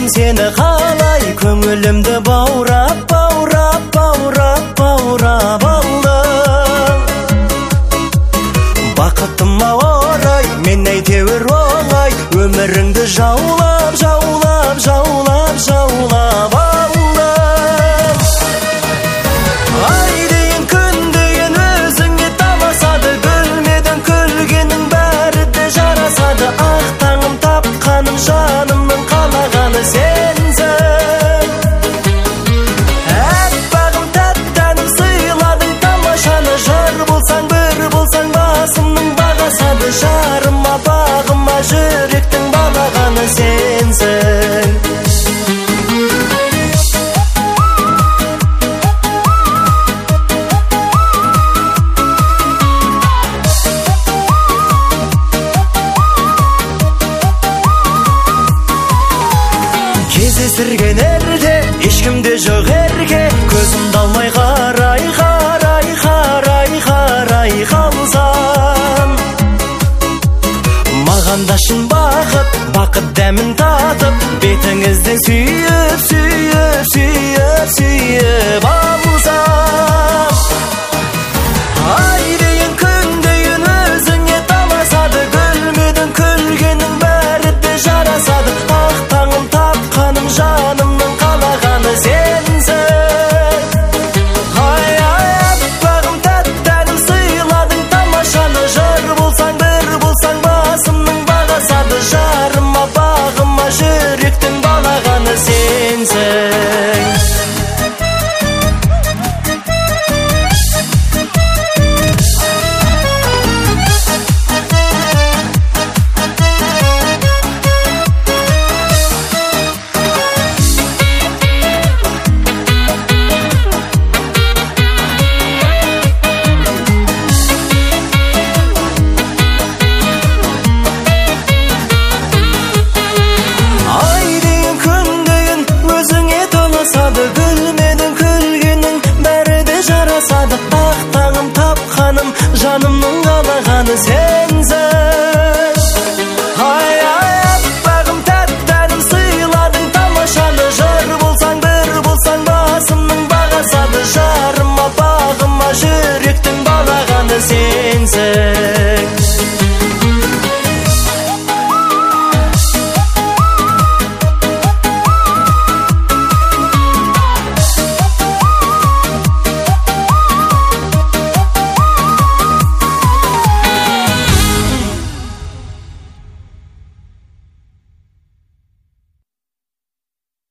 seni қалай, көңілімді баурап, баурап, баурап, баурап алдың. Бақытыма орай, мен әйтеуір оңай, өміріңді жаулап, жаулап, жаулап, жаулап алдым. Ай дейін, күн дейін өзіңе таласады, гүлмедің күлгенің бәрі де жарасады. Ақ таңым тапқаным, жанымның қалағаны сенсің. Әппағым тәттәнім сыйладың тамашаны, жар болсаң, бір болсаң, басымның бағасады. Жарыма, бағыма, жүректің балағаны сенсің. Кездестірген ерде, ешкімде жоқ ерге, көзімді алмай қарай, қарай, қарай, қарай қалсам. Маған да шын бақыт, бақыт дәмін татып, бетіңізден сүйіп